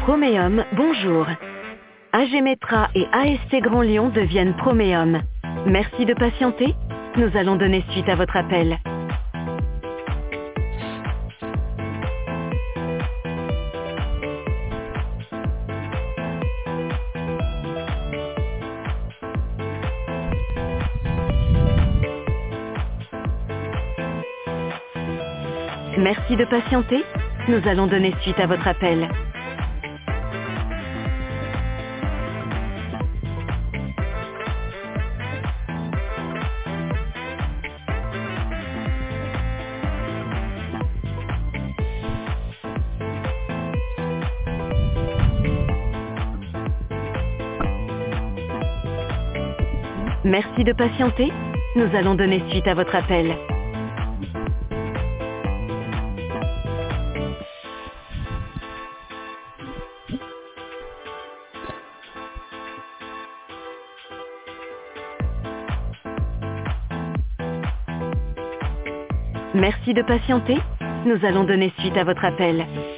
Proméum, bonjour. AG Metra et AST Grand Lyon deviennent Proméum. Merci de patienter. Nous allons donner suite à votre appel. Merci de patienter. Nous allons donner suite à votre appel. Merci de patienter. Nous allons donner suite à votre appel. Merci de patienter. Nous allons donner suite à votre appel.